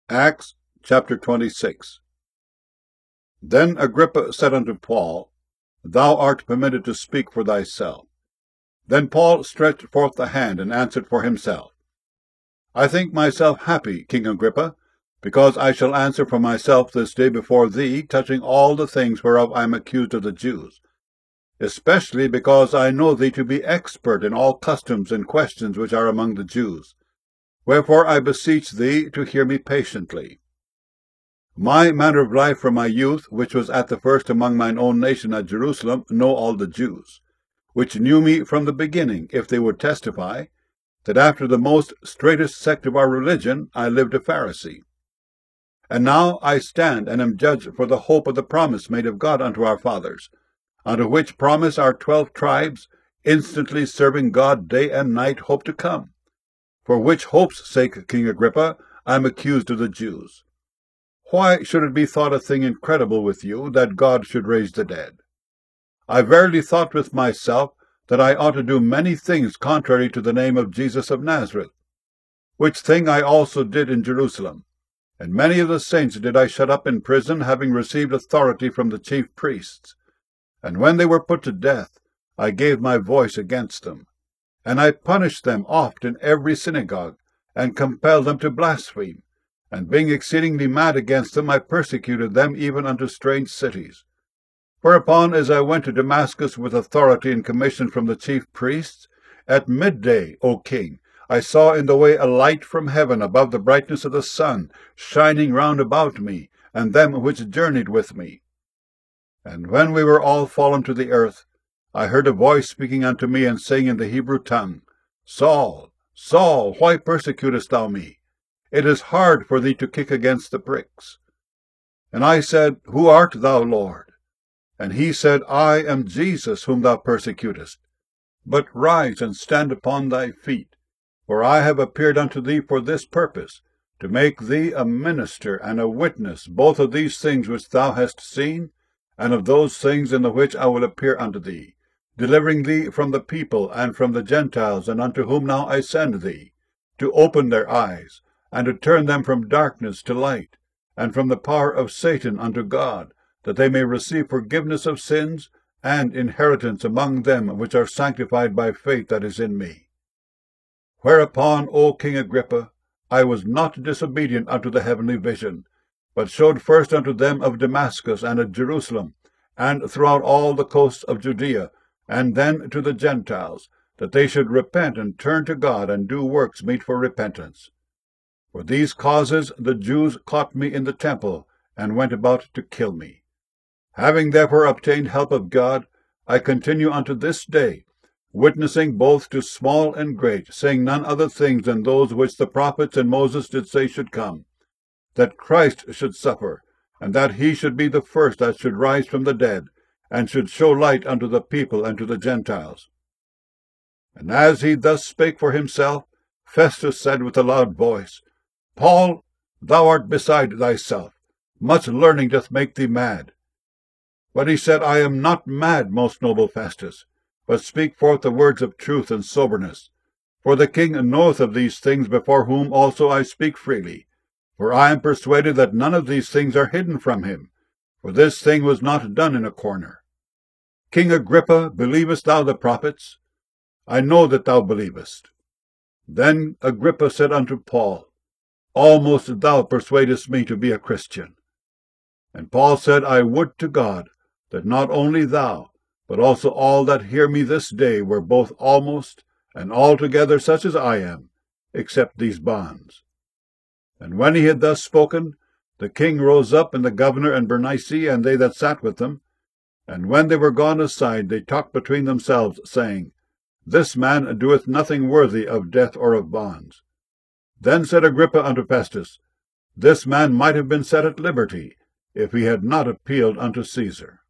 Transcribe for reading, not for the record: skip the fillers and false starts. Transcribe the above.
Acts chapter 26. Then Agrippa said unto Paul, Thou art permitted to speak for thyself. Then Paul stretched forth the hand and answered for himself. I think myself happy, King Agrippa, because I shall answer for myself this day before thee touching all the things whereof I am accused of the Jews, especially because I know thee to be expert in all customs and questions which are among the Jews. Wherefore I beseech thee to hear me patiently. My manner of life from my youth, which was at the first among mine own nation at Jerusalem, know all the Jews, which knew me from the beginning, if they would testify, that after the most straitest sect of our religion I lived a Pharisee. And now I stand and am judged for the hope of the promise made of God unto our fathers, unto which promise our 12 tribes, instantly serving God day and night, hope to come. For which hope's sake, King Agrippa, I am accused of the Jews. Why should it be thought a thing incredible with you that God should raise the dead? I verily thought with myself that I ought to do many things contrary to the name of Jesus of Nazareth, which thing I also did in Jerusalem. And many of the saints did I shut up in prison, having received authority from the chief priests. And when they were put to death, I gave my voice against them. And I punished them oft in every synagogue, and compelled them to blaspheme. And being exceedingly mad against them, I persecuted them even unto strange cities. Whereupon, as I went to Damascus with authority and commission from the chief priests, at midday, O king, I saw in the way a light from heaven above the brightness of the sun, shining round about me, and them which journeyed with me. And when we were all fallen to the earth, I heard a voice speaking unto me, and saying in the Hebrew tongue, Saul, Saul, why persecutest thou me? It is hard for thee to kick against the pricks. And I said, Who art thou, Lord? And he said, I am Jesus, whom thou persecutest. But rise and stand upon thy feet, for I have appeared unto thee for this purpose, to make thee a minister and a witness both of these things which thou hast seen, and of those things in the which I will appear unto thee, delivering thee from the people and from the Gentiles, and unto whom now I send thee, to open their eyes, and to turn them from darkness to light, and from the power of Satan unto God, that they may receive forgiveness of sins, and inheritance among them which are sanctified by faith that is in me. Whereupon, O King Agrippa, I was not disobedient unto the heavenly vision, but showed first unto them of Damascus and at Jerusalem, and throughout all the coasts of Judea, and then to the Gentiles, that they should repent and turn to God, and do works meet for repentance. For these causes the Jews caught me in the temple, and went about to kill me. Having therefore obtained help of God, I continue unto this day, witnessing both to small and great, saying none other things than those which the prophets and Moses did say should come, that Christ should suffer, and that he should be the first that should rise from the dead, and should show light unto the people and to the Gentiles. And as he thus spake for himself, Festus said with a loud voice, Paul, thou art beside thyself. Much learning doth make thee mad. But he said, I am not mad, most noble Festus, but speak forth the words of truth and soberness. For the king knoweth of these things, before whom also I speak freely. For I am persuaded that none of these things are hidden from him, for this thing was not done in a corner. King Agrippa, believest thou the prophets? I know that thou believest. Then Agrippa said unto Paul, Almost thou persuadest me to be a Christian. And Paul said, I would to God that not only thou, but also all that hear me this day were both almost and altogether such as I am, except these bonds. And when he had thus spoken, the king rose up, and the governor and Bernice, and they that sat with them. And when they were gone aside, they talked between themselves, saying, This man doeth nothing worthy of death or of bonds. Then said Agrippa unto Festus, This man might have been set at liberty, if he had not appealed unto Caesar.